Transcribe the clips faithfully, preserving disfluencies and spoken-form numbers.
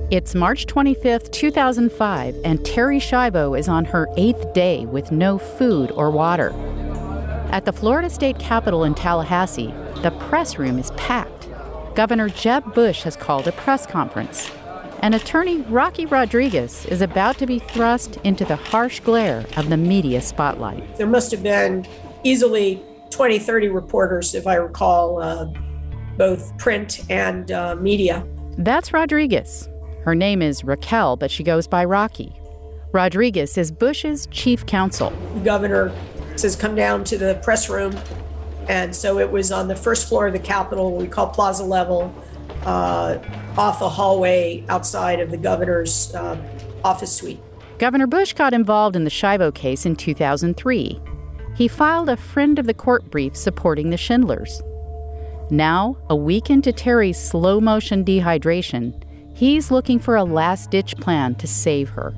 It's March twenty-fifth, two thousand five, and Terri Schiavo is on her eighth day with no food or water. At the Florida State Capitol in Tallahassee, the press room is packed. Governor Jeb Bush has called a press conference, and attorney Rocky Rodriguez is about to be thrust into the harsh glare of the media spotlight. There must have been easily twenty, thirty reporters, if I recall, uh, both print and uh, media. That's Rodriguez. Her name is Raquel, but she goes by Rocky. Rodriguez is Bush's chief counsel. The governor says, come down to the press room. And so it was on the first floor of the Capitol, what we call Plaza Level, uh, off the hallway outside of the governor's uh, office suite. Governor Bush got involved in the Schiavo case in two thousand three. He filed a friend of the court brief supporting the Schindlers. Now, a week into Terri's slow-motion dehydration, he's looking for a last-ditch plan to save her.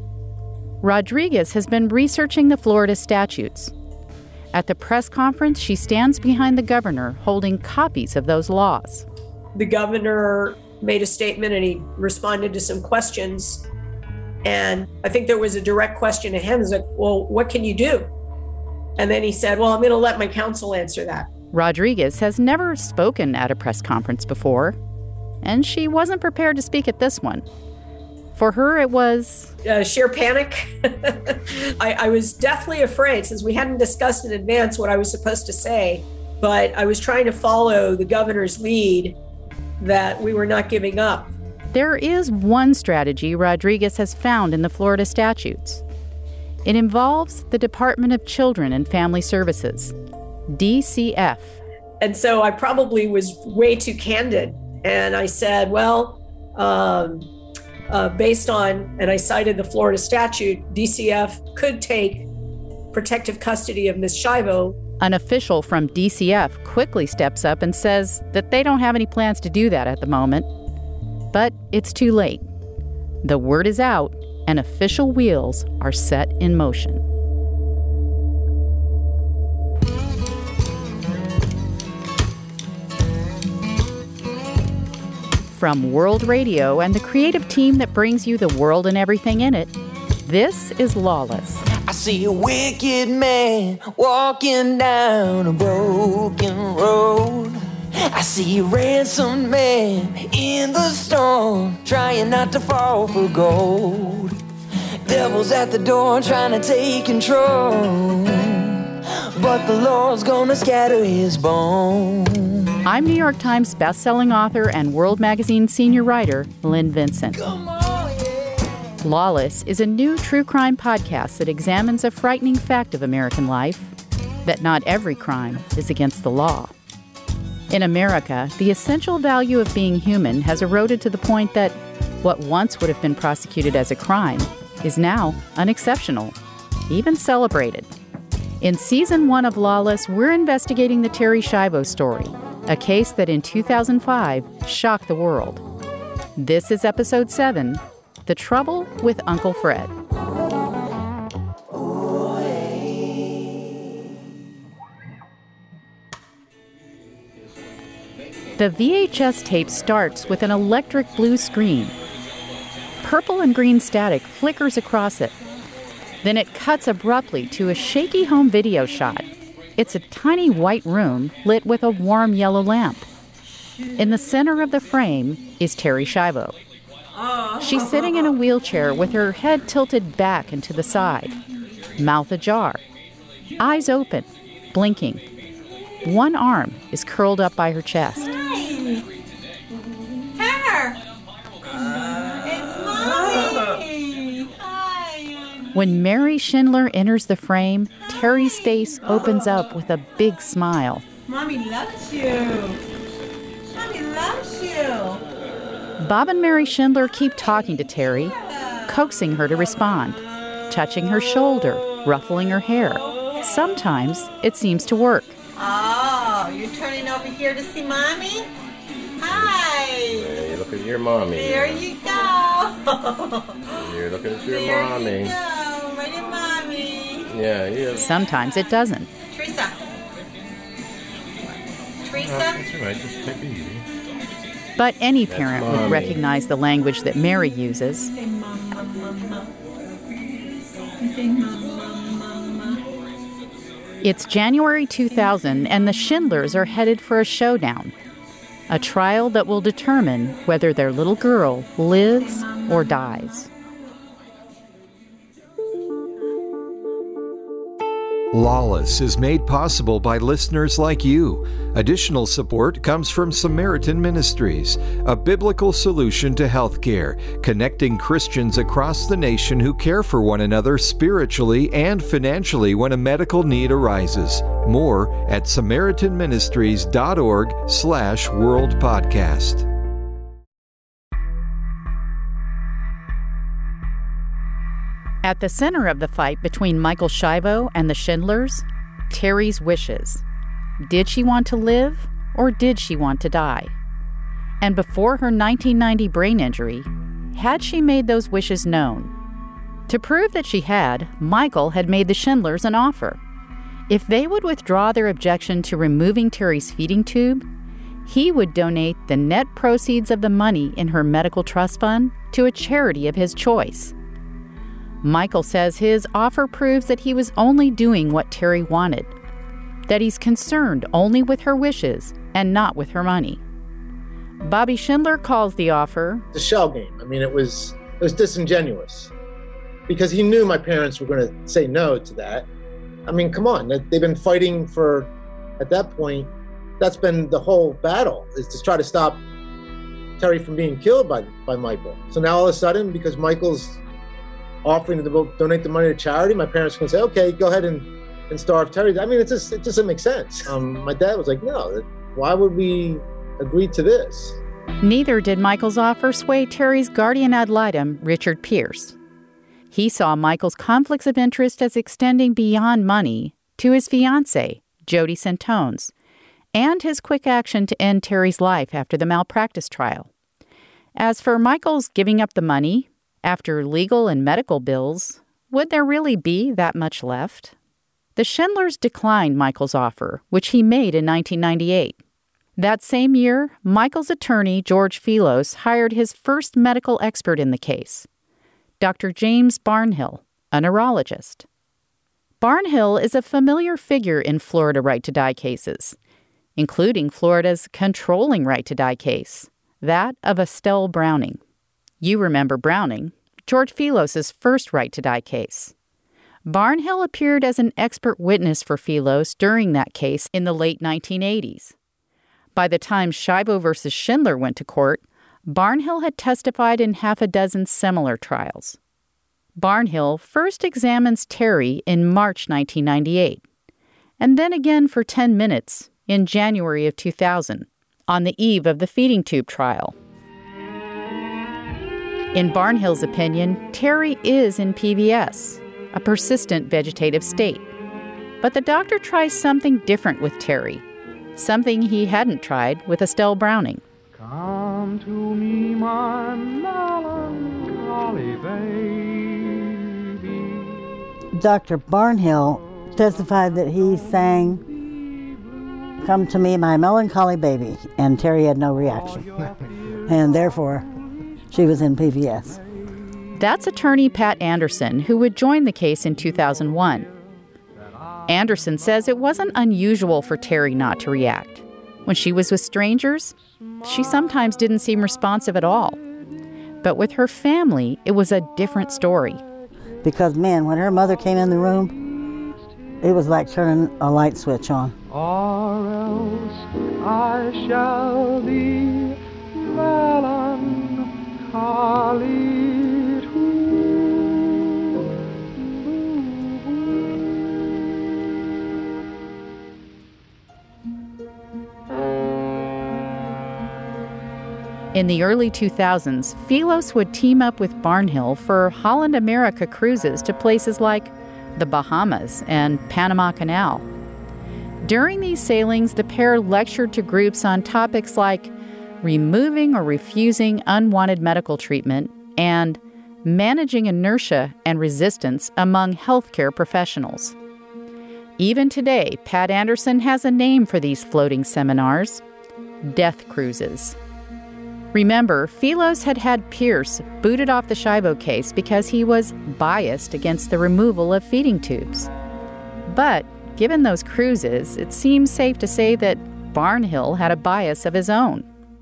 Rodriguez has been researching the Florida statutes. At the press conference, she stands behind the governor holding copies of those laws. The governor made a statement and he responded to some questions. And I think there was a direct question to him. He was like, well, what can you do? And then he said, well, I'm going to let my counsel answer that. Rodriguez has never spoken at a press conference before, and she wasn't prepared to speak at this one. For her, it was... Uh, sheer panic. I, I was deathly afraid, since we hadn't discussed in advance what I was supposed to say, but I was trying to follow the governor's lead that we were not giving up. There is one strategy Rodriguez has found in the Florida statutes. It involves the Department of Children and Family Services, D C F. And so I probably was way too candid. And I said, well, um, uh, based on, and I cited the Florida statute, D C F could take protective custody of Miz Schiavo. An official from D C F quickly steps up and says that they don't have any plans to do that at the moment. But it's too late. The word is out, and official wheels are set in motion. From World Radio and the creative team that brings you the world and everything in it, this is Lawless. I see a wicked man walking down a broken road. I see a ransomed man in the storm, trying not to fall for gold. Devil's at the door trying to take control, but the Lord's gonna scatter his bones. I'm New York Times bestselling author and World Magazine senior writer Lynn Vincent. Come on, yeah. Lawless is a new true crime podcast that examines a frightening fact of American life, that not every crime is against the law. In America, the essential value of being human has eroded to the point that what once would have been prosecuted as a crime is now unexceptional, even celebrated. In season one of Lawless, we're investigating the Terri Schiavo story, a case that in two thousand five shocked the world. This is episode seven, The Trouble with Uncle Fred. The V H S tape starts with an electric blue screen. Purple and green static flickers across it. Then it cuts abruptly to a shaky home video shot. It's a tiny white room lit with a warm yellow lamp. In the center of the frame is Terri Schiavo. She's sitting in a wheelchair with her head tilted back and to the side, mouth ajar, eyes open, blinking. One arm is curled up by her chest. Hi. Her. It's Mommy. Hi. When Mary Schindler enters the frame, Terri's face opens up with a big smile. Mommy loves you. Mommy loves you. Bob and Mary Schindler keep talking to Terri, coaxing her to respond, touching her shoulder, ruffling her hair. Sometimes it seems to work. Oh, you're turning over here to see Mommy? Hi. Hey, look at your mommy. There you go. You're looking at your there mommy. There you go. Right at Mommy. Yeah, yeah. Sometimes it doesn't. Teresa. Teresa? Oh, that's all right. Just take it easy. But any parent would recognize the language that Mary uses. Say mama, mama. Say mama, mama. It's January two thousand, and the Schindlers are headed for a showdown, a trial that will determine whether their little girl lives or dies. Lawless is made possible by listeners like you. Additional support comes from Samaritan Ministries, a biblical solution to healthcare, connecting Christians across the nation who care for one another spiritually and financially when a medical need arises. More at samaritanministries.org slash world podcast. At the center of the fight between Michael Schiavo and the Schindlers, Terry's wishes. Did she want to live, or did she want to die? And before her nineteen ninety brain injury, had she made those wishes known? To prove that she had, Michael had made the Schindlers an offer. If they would withdraw their objection to removing Terry's feeding tube, he would donate the net proceeds of the money in her medical trust fund to a charity of his choice. Michael says his offer proves that he was only doing what Terry wanted, that he's concerned only with her wishes and not with her money. Bobby Schindler calls the offer the shell game. I mean, it was it was disingenuous because he knew my parents were going to say no to that. I mean, come on, they've been fighting for, at that point, that's been the whole battle, is to try to stop Terry from being killed by, by Michael. So now all of a sudden, because Michael's offering to donate the money to charity, my parents can say, okay, go ahead and, and starve Terry. I mean, it just, it just doesn't make sense. Um, my dad was like, no, why would we agree to this? Neither did Michael's offer sway Terry's guardian ad litem, Richard Pierce. He saw Michael's conflicts of interest as extending beyond money to his fiancée, Jody Santones, and his quick action to end Terry's life after the malpractice trial. As for Michael's giving up the money, after legal and medical bills, would there really be that much left? The Schindlers declined Michael's offer, which he made in nineteen ninety-eight. That same year, Michael's attorney, George Filos, hired his first medical expert in the case, Doctor James Barnhill, a neurologist. Barnhill is a familiar figure in Florida right-to-die cases, including Florida's controlling right-to-die case, that of Estelle Browning. You remember Browning, George Filos' first right-to-die case. Barnhill appeared as an expert witness for Filos during that case in the late nineteen eighties. By the time Schiavo versus Schindler went to court, Barnhill had testified in half a dozen similar trials. Barnhill first examines Terry in March nineteen ninety-eight, and then again for ten minutes in January of two thousand, on the eve of the feeding tube trial. In Barnhill's opinion, Terry is in P V S, a persistent vegetative state. But the doctor tries something different with Terry, something he hadn't tried with Estelle Browning. Come to me, my melancholy baby. Doctor Barnhill testified that he sang, "Come to me, my melancholy baby," and Terry had no reaction. And therefore, she was in P V S. That's attorney Pat Anderson, who would join the case in two thousand one. Anderson says it wasn't unusual for Terry not to react. When she was with strangers, she sometimes didn't seem responsive at all. But with her family, it was a different story. Because, man, when her mother came in the room, it was like turning a light switch on. Or else I shall be melancholy too. In the early two thousands, Filos would team up with Barnhill for Holland America cruises to places like the Bahamas and Panama Canal. During these sailings, the pair lectured to groups on topics like removing or refusing unwanted medical treatment and managing inertia and resistance among healthcare professionals. Even today, Pat Anderson has a name for these floating seminars: death cruises. Remember, Phelos had had Pierce booted off the Schiavo case because he was biased against the removal of feeding tubes. But given those cruises, it seems safe to say that Barnhill had a bias of his own.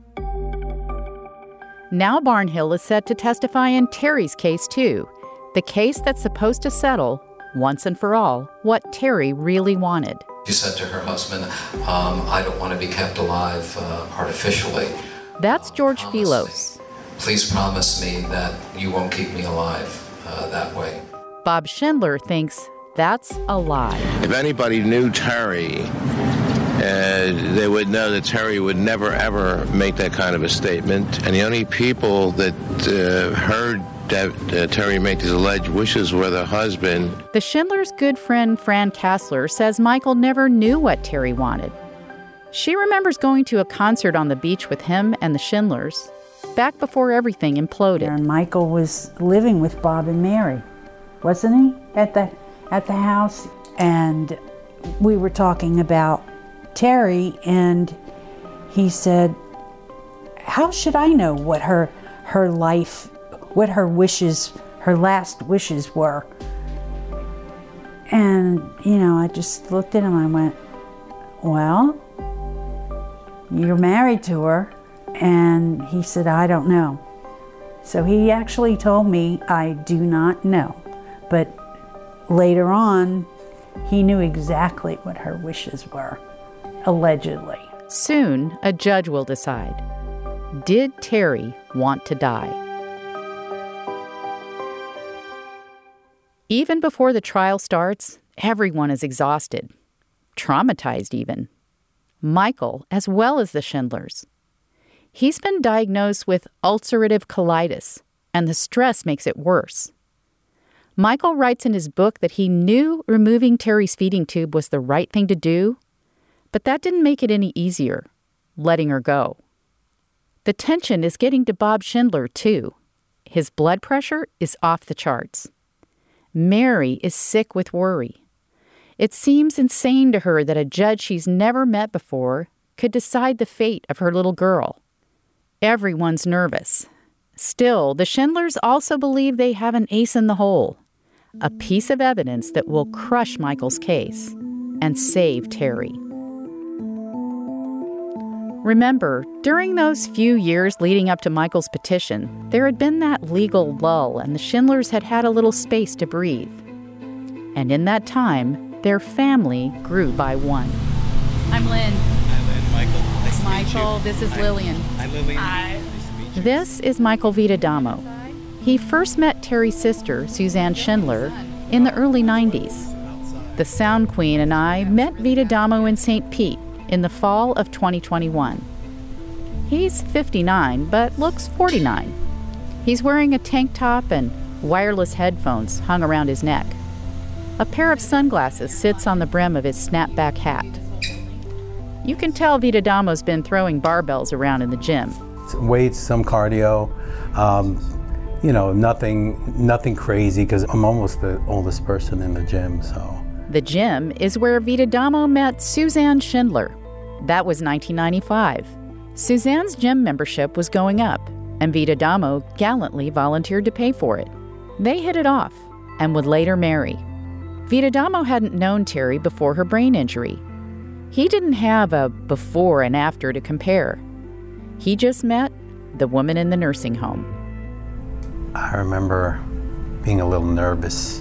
Now Barnhill is set to testify in Terry's case too, the case that's supposed to settle, once and for all, what Terry really wanted. She said to her husband, um, I don't want to be kept alive uh, artificially. That's George Promise Phelos. me. Please promise me that you won't keep me alive uh, that way. Bob Schindler thinks that's a lie. If anybody knew Terry, uh, they would know that Terry would never, ever make that kind of a statement. And the only people that uh, heard that uh, Terry make these alleged wishes were the husband. The Schindler's good friend Fran Kassler says Michael never knew what Terry wanted. She remembers going to a concert on the beach with him and the Schindlers, back before everything imploded. And Michael was living with Bob and Mary, wasn't he, at the at the house? And we were talking about Terry, and he said, how should I know what her her life, what her wishes, her last wishes were? And, you know, I just looked at him and I went, well, you're married to her. And he said, I don't know. So he actually told me, I do not know. But later on, he knew exactly what her wishes were, allegedly. Soon, a judge will decide. Did Terry want to die? Even before the trial starts, everyone is exhausted, traumatized even. Michael, as well as the Schindlers. He's been diagnosed with ulcerative colitis, and the stress makes it worse. Michael writes in his book that he knew removing Terry's feeding tube was the right thing to do, but that didn't make it any easier, letting her go. The tension is getting to Bob Schindler, too. His blood pressure is off the charts. Mary is sick with worry. It seems insane to her that a judge she's never met before could decide the fate of her little girl. Everyone's nervous. Still, the Schindlers also believe they have an ace in the hole, a piece of evidence that will crush Michael's case and save Terry. Remember, during those few years leading up to Michael's petition, there had been that legal lull and the Schindlers had had a little space to breathe. And in that time, their family grew by one. I'm Lynn. Hi, Lynn. Michael. Nice to Michael, meet you. this is Hi. Lillian. Hi, Lillian. Hi. Nice to meet you. This is Michael Vitadamo. He first met Terry's sister, Suzanne Schindler, in the early nineties. The Sound Queen and I met Vitadamo in Saint Pete in the fall of twenty twenty-one. He's fifty-nine, but looks forty-nine. He's wearing a tank top and wireless headphones hung around his neck. A pair of sunglasses sits on the brim of his snapback hat. You can tell Vitadamo's been throwing barbells around in the gym. Weights, some cardio, um, you know, nothing, nothing crazy because I'm almost the oldest person in the gym, so. The gym is where Vitadamo met Suzanne Schindler. That was nineteen ninety-five. Suzanne's gym membership was going up, and Vitadamo gallantly volunteered to pay for it. They hit it off and would later marry. Vitadamo hadn't known Terry before her brain injury. He didn't have a before and after to compare. He just met the woman in the nursing home. I remember being a little nervous,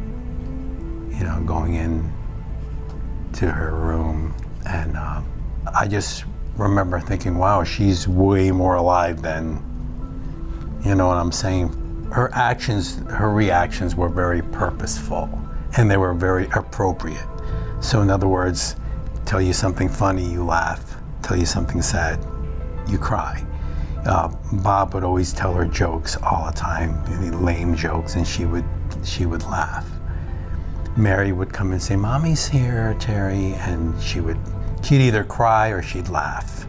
you know, going in to her room, and uh, I just remember thinking, wow, she's way more alive than, you know what I'm saying? Her actions, her reactions were very purposeful, and they were very appropriate. So in other words, tell you something funny, you laugh. Tell you something sad, you cry. Uh, Bob would always tell her jokes all the time, any lame jokes, and she would she would laugh. Mary would come and say, "Mommy's here, Terry," and she would she'd either cry or she'd laugh.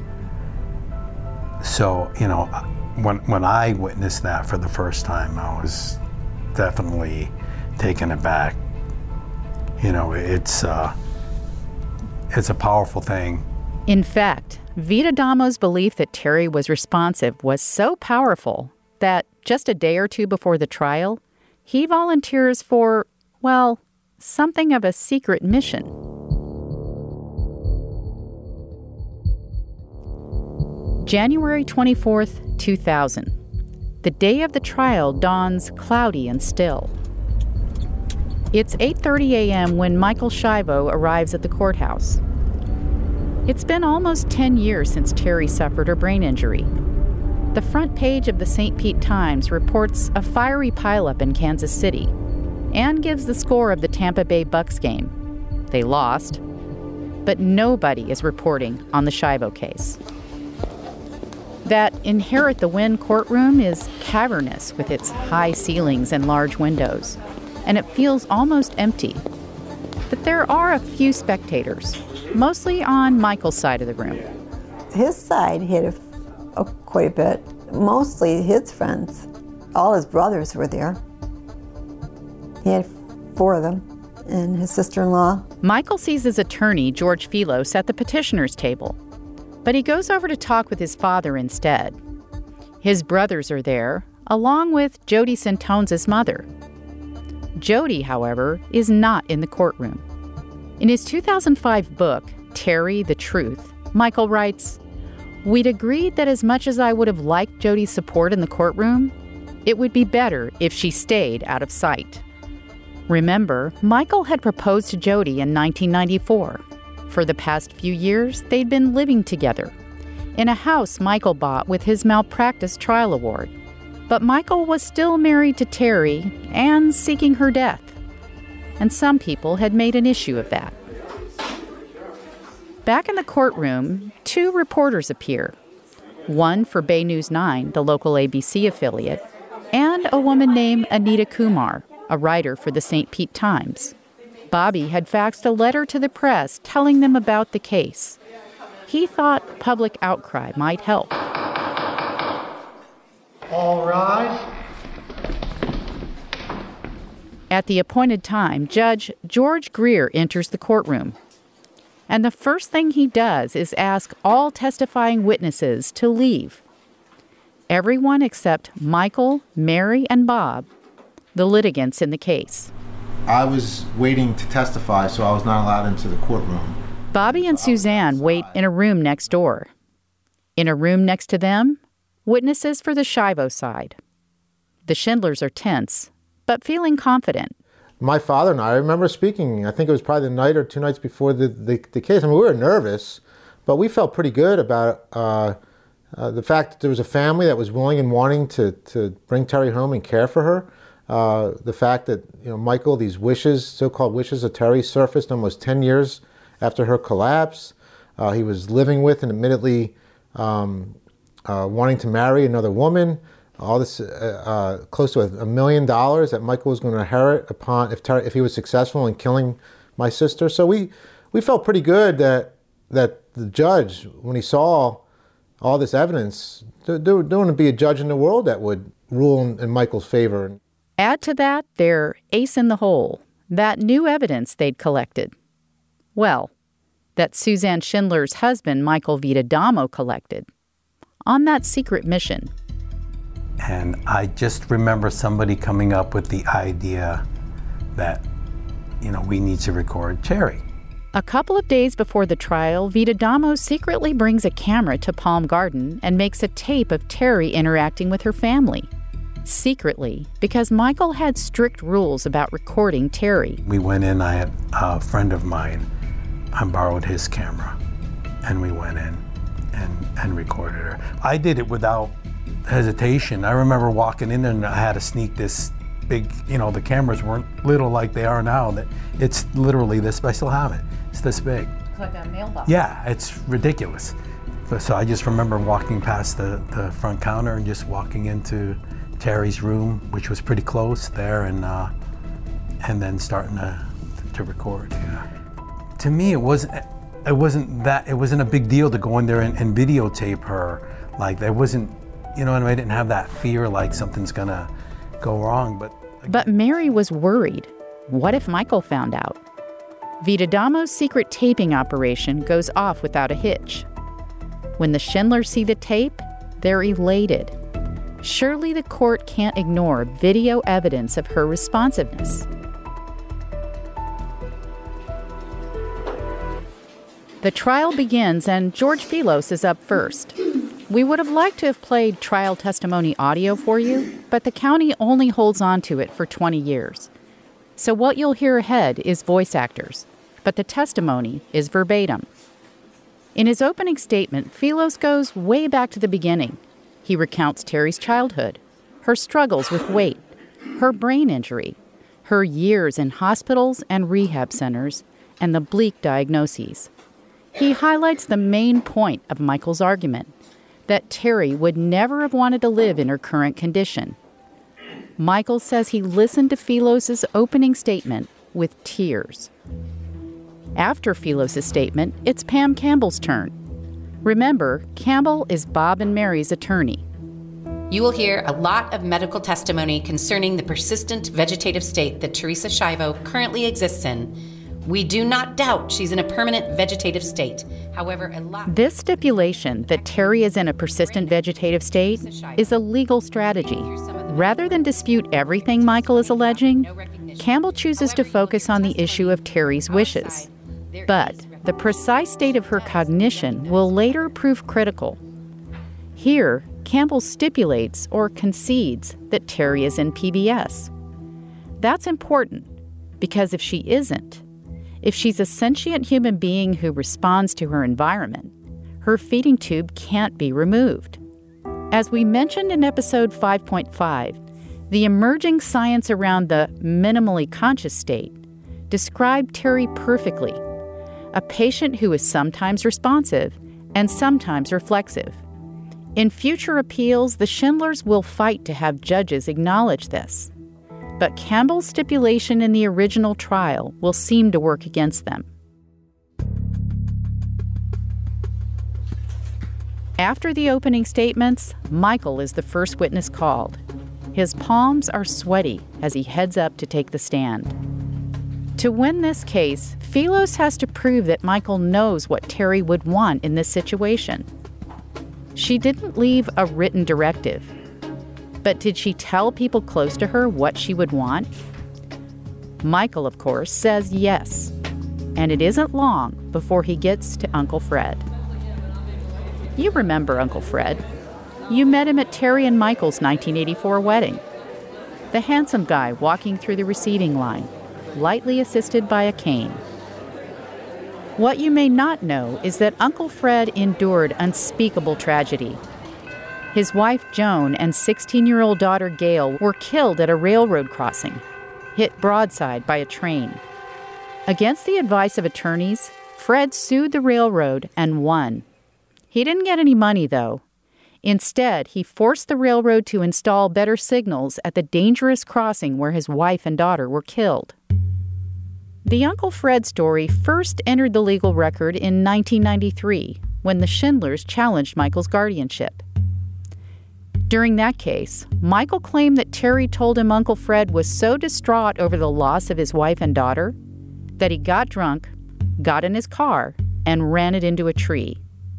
So, you know, when when I witnessed that for the first time, I was definitely taken aback. You know, it's uh, it's a powerful thing. In fact, Vida Damo's belief that Terry was responsive was so powerful that just a day or two before the trial, he volunteers for, well, something of a secret mission. January twenty-fourth, two thousand. The day of the trial dawns cloudy and still. It's eight thirty a.m. when Michael Schiavo arrives at the courthouse. It's been almost ten years since Terry suffered her brain injury. The front page of the Saint Pete Times reports a fiery pileup in Kansas City and gives the score of the Tampa Bay Bucks game. They lost, but nobody is reporting on the Schiavo case. That Inherit the Wind courtroom is cavernous with its high ceilings and large windows, and it feels almost empty. But there are a few spectators, mostly on Michael's side of the room. His side hit a, a, quite a bit, mostly his friends. All his brothers were there. He had four of them, and his sister-in-law. Michael sees his attorney, George Filos, at the petitioner's table, but he goes over to talk with his father instead. His brothers are there, along with Jody Santones' mother. Jody, however, is not in the courtroom. In his two thousand five book, Terry, the Truth, Michael writes, "We'd agreed that as much as I would have liked Jody's support in the courtroom, it would be better if she stayed out of sight." Remember, Michael had proposed to Jody in nineteen ninety-four. For the past few years, they'd been living together in a house Michael bought with his malpractice trial award. But Michael was still married to Terry and seeking her death. And some people had made an issue of that. Back in the courtroom, two reporters appear. One for Bay News nine, the local A B C affiliate, and a woman named Anita Kumar, a writer for the Saint Pete Times. Bobby had faxed a letter to the press telling them about the case. He thought public outcry might help. All rise. At the appointed time, Judge George Greer enters the courtroom. And the first thing he does is ask all testifying witnesses to leave. Everyone except Michael, Mary, and Bob, the litigants in the case. I was waiting to testify, so I was not allowed into the courtroom. Bobby and Suzanne wait in a room next door. In a room next to them, witnesses for the Schiavo side. The Schindlers are tense, but feeling confident. My father and I, I remember speaking, I think it was probably the night or two nights before the, the, the case. I mean, we were nervous, but we felt pretty good about uh, uh, the fact that there was a family that was willing and wanting to, to bring Terry home and care for her. Uh, the fact that, you know, Michael, these wishes, so-called wishes of Terry, surfaced almost ten years after her collapse. Uh, he was living with and admittedly um, uh, wanting to marry another woman. All this, uh, uh, close to a, a million dollars that Michael was going to inherit upon if Terry, if he was successful in killing my sister. So we, we felt pretty good that that the judge, when he saw all this evidence, there, there wouldn't be a judge in the world that would rule in, in Michael's favor. Add to that their ace in the hole, that new evidence they'd collected. Well, that Suzanne Schindler's husband, Michael Vida Damo, collected on that secret mission. And I just remember somebody coming up with the idea that, you know, we need to record Terry. A couple of days before the trial, Vida Damo secretly brings a camera to Palm Garden and makes a tape of Terry interacting with her family. Secretly, because Michael had strict rules about recording Terry. We went in, I had a friend of mine, I borrowed his camera, and we went in and, and recorded her. I did it without hesitation. I remember walking in there and I had to sneak this big, you know, the cameras weren't little like they are now. That it's literally this, I still have it. It's this big. It's like a mailbox. Yeah, it's ridiculous. So I just remember walking past the, the front counter and just walking into Terry's room, which was pretty close there, and uh, and then starting to to record. Yeah. To me, it wasn't it wasn't that it wasn't a big deal to go in there and, and videotape her. Like there wasn't, you know, and I didn't have that fear like something's gonna go wrong. But but Mary was worried. What if Michael found out? Vitadamo's secret taping operation goes off without a hitch. When the Schindlers see the tape, they're elated. Surely the court can't ignore video evidence of her responsiveness. The trial begins and George Filos is up first. We would have liked to have played trial testimony audio for you, but the county only holds on to it for twenty years. So what you'll hear ahead is voice actors, but the testimony is verbatim. In his opening statement, Filos goes way back to the beginning. He recounts Terry's childhood, her struggles with weight, her brain injury, her years in hospitals and rehab centers, and the bleak diagnoses. He highlights the main point of Michael's argument, that Terry would never have wanted to live in her current condition. Michael says he listened to Filos' opening statement with tears. After Filos' statement, it's Pam Campbell's turn. Remember, Campbell is Bob and Mary's attorney. You will hear a lot of medical testimony concerning the persistent vegetative state that Teresa Schiavo currently exists in. We do not doubt she's in a permanent vegetative state. However, a lot... This stipulation that Terry is in a persistent vegetative state is a legal strategy. Rather than dispute everything Michael is alleging, Campbell chooses to focus on the issue of Terry's wishes. But the precise state of her cognition will later prove critical. Here, Campbell stipulates or concedes that Terry is in P B S. That's important because if she isn't, if she's a sentient human being who responds to her environment, her feeding tube can't be removed. As we mentioned in episode five point five, the emerging science around the minimally conscious state described Terry perfectly, a patient who is sometimes responsive and sometimes reflexive. In future appeals, the Schindlers will fight to have judges acknowledge this. But Campbell's stipulation in the original trial will seem to work against them. After the opening statements, Michael is the first witness called. His palms are sweaty as he heads up to take the stand. To win this case, Filos has to prove that Michael knows what Terry would want in this situation. She didn't leave a written directive. But did she tell people close to her what she would want? Michael, of course, says yes. And it isn't long before he gets to Uncle Fred. You remember Uncle Fred. You met him at Terry and Michael's nineteen eighty-four wedding. The handsome guy walking through the receiving line, lightly assisted by a cane. What you may not know is that Uncle Fred endured unspeakable tragedy. His wife, Joan, and sixteen-year-old daughter, Gail, were killed at a railroad crossing, hit broadside by a train. Against the advice of attorneys, Fred sued the railroad and won. He didn't get any money, though. Instead, he forced the railroad to install better signals at the dangerous crossing where his wife and daughter were killed. The Uncle Fred story first entered the legal record in nineteen ninety-three, when the Schindlers challenged Michael's guardianship. During that case, Michael claimed that Terry told him Uncle Fred was so distraught over the loss of his wife and daughter that he got drunk, got in his car, and ran it into a tree.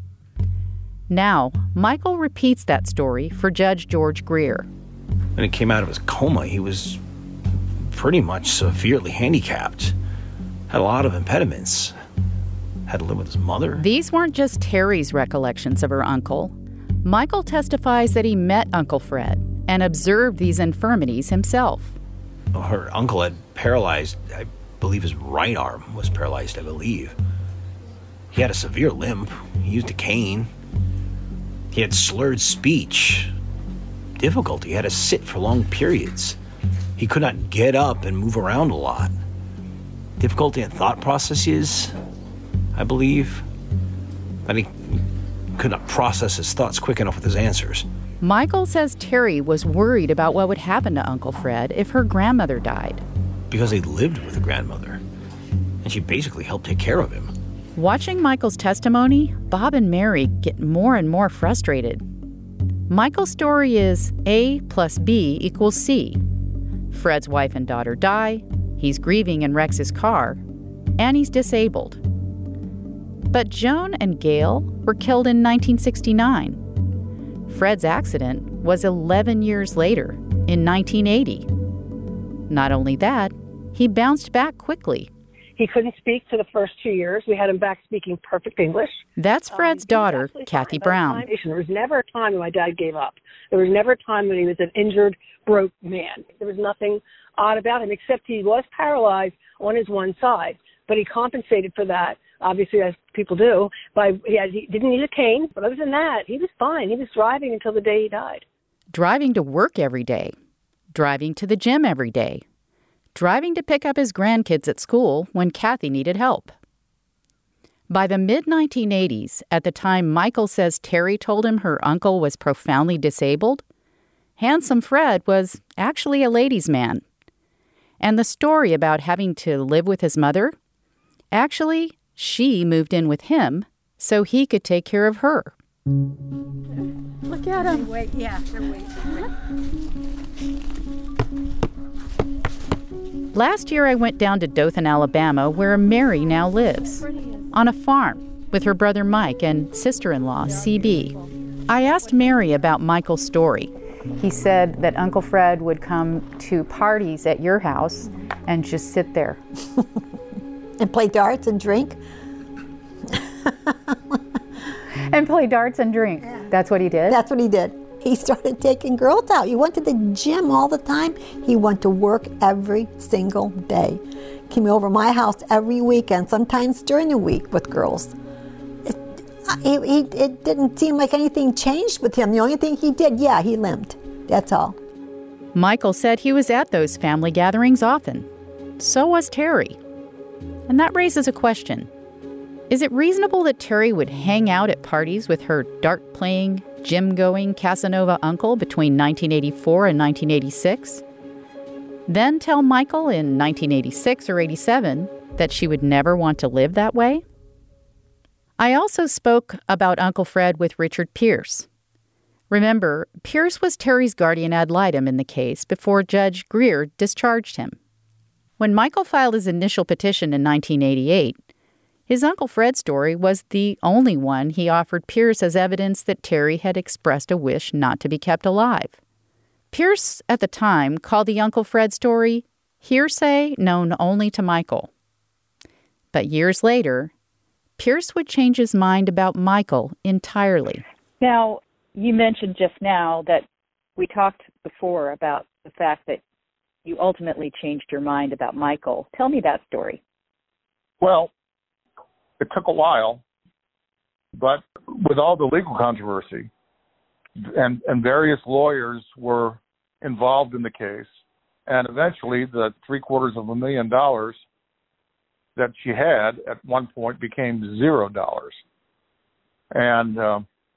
Now, Michael repeats that story for Judge George Greer. When he came out of his coma, he was pretty much severely handicapped. Had a lot of impediments. Had to live with his mother. These weren't just Terry's recollections of her uncle. Michael testifies that he met Uncle Fred and observed these infirmities himself. Her uncle had paralyzed, I believe his right arm was paralyzed, I believe. He had a severe limp. He used a cane. He had slurred speech. Difficulty. He had to sit for long periods. He could not get up and move around a lot. Difficulty in thought processes, I believe. But he could not process his thoughts quick enough with his answers. Michael says Terry was worried about what would happen to Uncle Fred if her grandmother died. Because they lived with a grandmother, and she basically helped take care of him. Watching Michael's testimony, Bob and Mary get more and more frustrated. Michael's story is A plus B equals C. Fred's wife and daughter die. He's grieving and wrecks his car. and he's disabled. But Joan and Gail were killed in nineteen sixty-nine. Fred's accident was eleven years later, in nineteen eighty. Not only that, he bounced back quickly. He couldn't speak for the first two years. We had him back speaking perfect English. That's Fred's um, daughter, Kathy Brown. There was never a time when my dad gave up. There was never a time when he was an injured, broke man. There was nothing odd about him, except he was paralyzed on his one side. But he compensated for that, obviously, as people do. By he, had, he didn't need a cane, but other than that, he was fine. He was driving until the day he died. Driving to work every day. Driving to the gym every day. Driving to pick up his grandkids at school when Kathy needed help. By the mid nineteen eighties, at the time Michael says Terry told him her uncle was profoundly disabled, handsome Fred was actually a ladies' man. And the story about having to live with his mother, actually, she moved in with him so he could take care of her. Look at him. Wait, yeah, they're waiting. Last year, I went down to Dothan, Alabama, where Mary now lives, on a farm with her brother Mike and sister-in-law, C B. I asked Mary about Michael's story. He said that Uncle Fred would come to parties at your house and just sit there. And play darts and drink. And play darts and drink. Yeah. That's what he did? That's what he did. He started taking girls out. He went to the gym all the time. He went to work every single day. Came over my house every weekend, sometimes during the week with girls. It, he, he, it didn't seem like anything changed with him. The only thing he did, yeah, he limped. That's all. Michael said he was at those family gatherings often. So was Terry. And that raises a question. Is it reasonable that Terry would hang out at parties with her dart-playing, gym-going Casanova uncle between nineteen eighty-four and nineteen eighty-six? Then tell Michael in nineteen eighty-six or eighty-seven that she would never want to live that way? I also spoke about Uncle Fred with Richard Pierce. Remember, Pierce was Terry's guardian ad litem in the case before Judge Greer discharged him. When Michael filed his initial petition in nineteen eighty-eight, his Uncle Fred story was the only one he offered Pierce as evidence that Terry had expressed a wish not to be kept alive. Pierce, at the time, called the Uncle Fred story hearsay known only to Michael. But years later, Pierce would change his mind about Michael entirely. Now, you mentioned just now that we talked before about the fact that you ultimately changed your mind about Michael. Tell me that story. Well, it took a while, but with all the legal controversy and, and various lawyers were involved in the case, and eventually the three quarters of a million dollars that she had at one point became zero dollars. And, uh,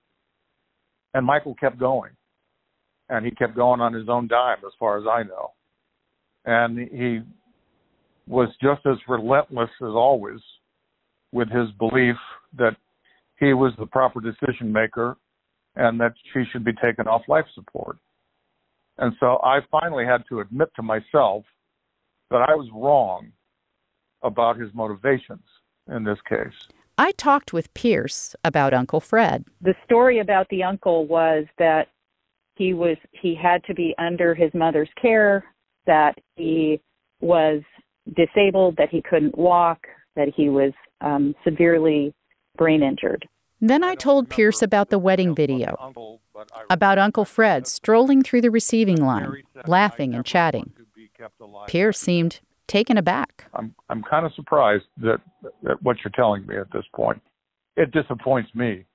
and Michael kept going, and he kept going on his own dime as far as I know. And he was just as relentless as always with his belief that he was the proper decision maker and that she should be taken off life support. And so I finally had to admit to myself that I was wrong about his motivations in this case. I talked with Pierce about Uncle Fred. The story about the uncle was that he was he had to be under his mother's care, that he was disabled, that he couldn't walk, that he was um, severely brain injured. Then I told Pierce about the wedding video, about Uncle Fred strolling through the receiving line, laughing and chatting. Pierce seemed taken aback. I'm I'm kind of surprised that, that what you're telling me at this point. It disappoints me.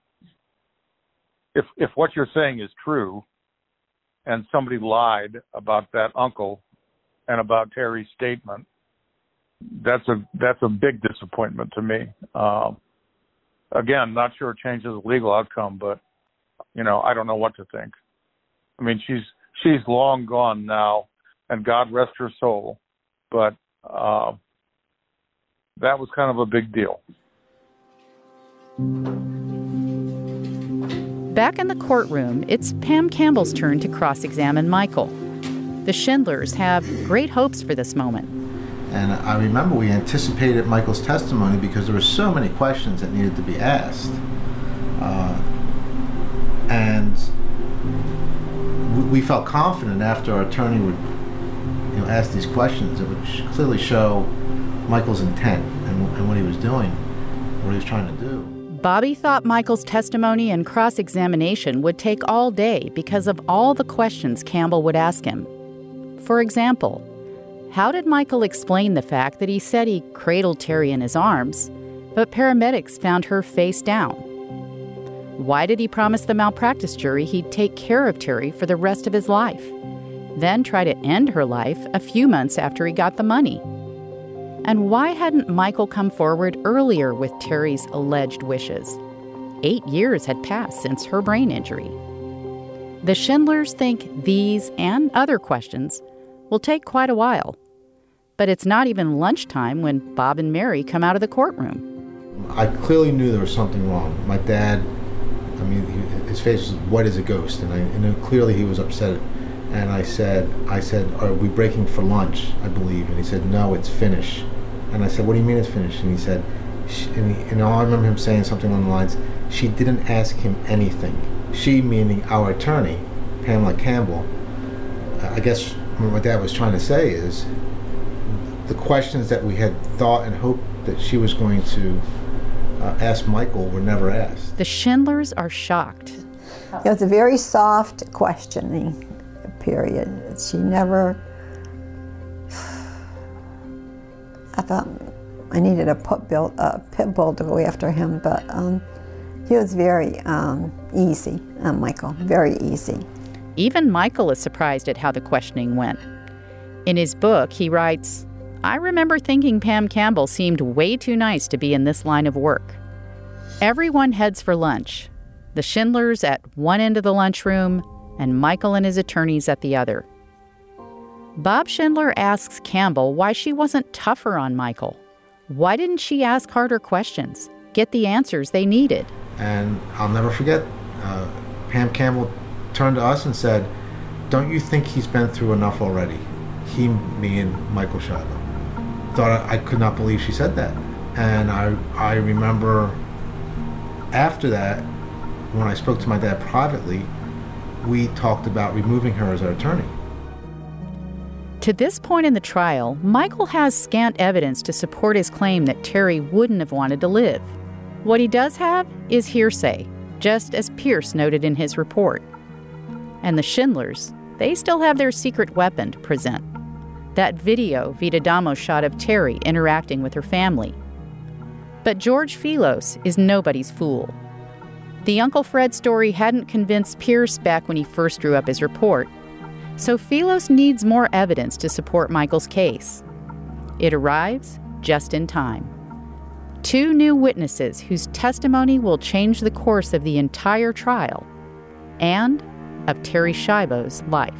If if what you're saying is true, and somebody lied about that uncle and about Terry's statement, that's a that's a big disappointment to me. Um, again, not sure it changes the legal outcome, but you know, I don't know what to think. I mean, she's she's long gone now, and God rest her soul. But uh, that was kind of a big deal. Back in the courtroom, it's Pam Campbell's turn to cross-examine Michael. The Schindlers have great hopes for this moment. And I remember we anticipated Michael's testimony because there were so many questions that needed to be asked. Uh, and we, we felt confident after our attorney would you know, ask these questions, it would sh- clearly show Michael's intent and, and what he was doing, what he was trying to do. Bobby thought Michael's testimony and cross-examination would take all day because of all the questions Campbell would ask him. For example, how did Michael explain the fact that he said he cradled Terry in his arms, but paramedics found her face down? Why did he promise the malpractice jury he'd take care of Terry for the rest of his life, then try to end her life a few months after he got the money? And why hadn't Michael come forward earlier with Terry's alleged wishes? Eight years had passed since her brain injury. The Schindlers think these and other questions will take quite a while. But it's not even lunchtime when Bob and Mary come out of the courtroom. I clearly knew there was something wrong. My dad, I mean, he, his face was white as a ghost, and I and clearly he was upset. And I said, I said, are we breaking for lunch, I believe? And he said, no, it's finished. And I said, what do you mean it's finished? And he said, she, and, he, and I remember him saying something along the lines, she didn't ask him anything. She, meaning our attorney, Pamela Campbell. I guess what my dad was trying to say is the questions that we had thought and hoped that she was going to uh, ask Michael were never asked. The Schindlers are shocked. It was a very soft questioning period. She never, I thought I needed a pit bull, a pit bull to go after him, but um, he was very um, easy, uh, Michael, very easy. Even Michael is surprised at how the questioning went. In his book, he writes, I remember thinking Pam Campbell seemed way too nice to be in this line of work. Everyone heads for lunch. The Schindlers at one end of the lunchroom, and Michael and his attorneys at the other. Bob Schindler asks Campbell why she wasn't tougher on Michael. Why didn't she ask harder questions, get the answers they needed? And I'll never forget, uh, Pam Campbell turned to us and said, don't you think he's been through enough already? He, me, and Michael Shiloh. Thought I, I could not believe she said that. And I, I remember after that, when I spoke to my dad privately, we talked about removing her as our attorney. To this point in the trial, Michael has scant evidence to support his claim that Terry wouldn't have wanted to live. What he does have is hearsay, just as Pierce noted in his report. And the Schindlers, they still have their secret weapon to present. That video Vita Damo shot of Terry interacting with her family. But George Filos is nobody's fool. The Uncle Fred story hadn't convinced Pierce back when he first drew up his report, so Filos needs more evidence to support Michael's case. It arrives just in time. Two new witnesses whose testimony will change the course of the entire trial and of Terry Schiavo's life.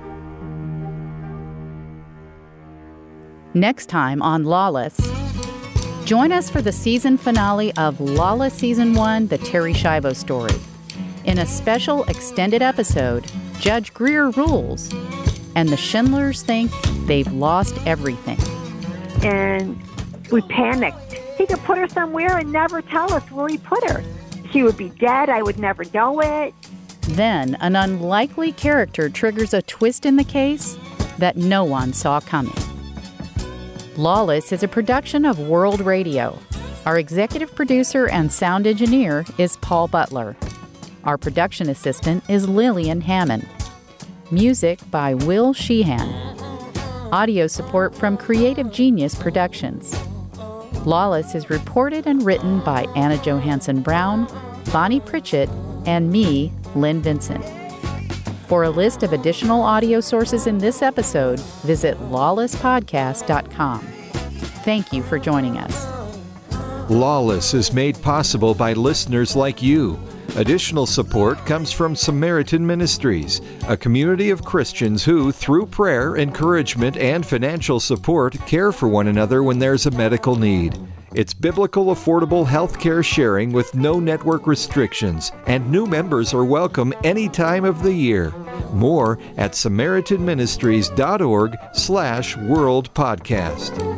Next time on Lawless, join us for the season finale of Lawless Season one, The Terry Schiavo Story. In a special extended episode, Judge Greer rules, and the Schindlers think they've lost everything. And we panicked. He could put her somewhere and never tell us where he put her. She would be dead. I would never know it. Then an unlikely character triggers a twist in the case that no one saw coming. Lawless is a production of World Radio. Our executive producer and sound engineer is Paul Butler. Our production assistant is Lillian Hammond. Music by Will Sheehan. Audio support from Creative Genius Productions. Lawless is reported and written by Anna Johansson Brown, Bonnie Pritchett, and me, Lynn Vincent. For a list of additional audio sources in this episode, visit lawless podcast dot com. Thank you for joining us. Lawless is made possible by listeners like you. Additional support comes from Samaritan Ministries, a community of Christians who, through prayer, encouragement, and financial support, care for one another when there's a medical need. It's biblical, affordable health care sharing with no network restrictions, and new members are welcome any time of the year. More at samaritan ministries dot org slash world podcast.